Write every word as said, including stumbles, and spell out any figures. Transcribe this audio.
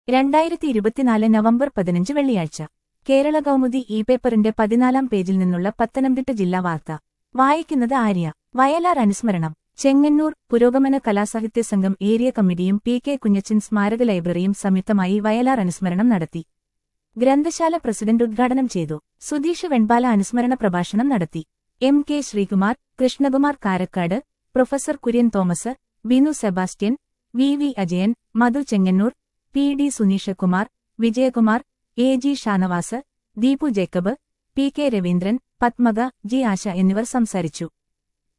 രണ്ടായിരത്തി ഇരുപത്തിനാല് നവംബർ പതിനഞ്ച് വെള്ളിയാഴ്ച കേരള കൗമുദി ഇ പേപ്പറിന്റെ പതിനാലാം പേജിൽ നിന്നുള്ള പത്തനംതിട്ട ജില്ലാ വാർത്ത വായിക്കുന്നത് ആര്യ. വയലാർ അനുസ്മരണം. ചെങ്ങന്നൂർ പുരോഗമന കലാസാഹിത്യ സംഘം ഏരിയ കമ്മിറ്റിയും പി കെ കുഞ്ഞച്ചൻ സ്മാരക ലൈബ്രറിയും സംയുക്തമായി വയലാർ അനുസ്മരണം നടത്തി. ഗ്രന്ഥശാല പ്രസിഡന്റ് ഉദ്ഘാടനം ചെയ്തു. സുധീഷ് വെൺപാല അനുസ്മരണ പ്രഭാഷണം നടത്തി. M K Sreekumar, Krishnakumar Karakkad, professor Kurian Thomas, Binu Sebastian, V V Ajayan, Madhu Chengannur, P D Suneeshkumar, Vijayakumar, A G Shanavas, Deepu Jacob, P K Raveendran, Padmaka, G Asha എന്നിവർ സംസാരിച്ചു.